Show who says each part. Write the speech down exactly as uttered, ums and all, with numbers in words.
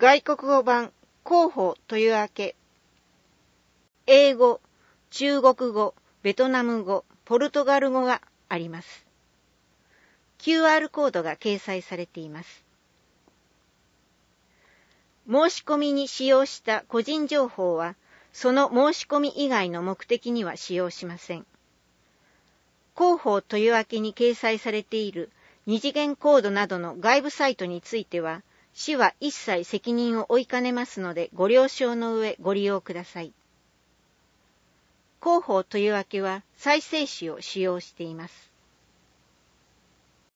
Speaker 1: 外国語版広報というわけ、英語、中国語、ベトナム語、ポルトガル語があります。キューアール コードが掲載されています。申し込みに使用した個人情報は、その申し込み以外の目的には使用しません。広報というわけに掲載されている二次元コードなどの外部サイトについては、市は一切責任を負いかねますので、ご了承の上ご利用ください。広報というわけは再生紙を使用しています。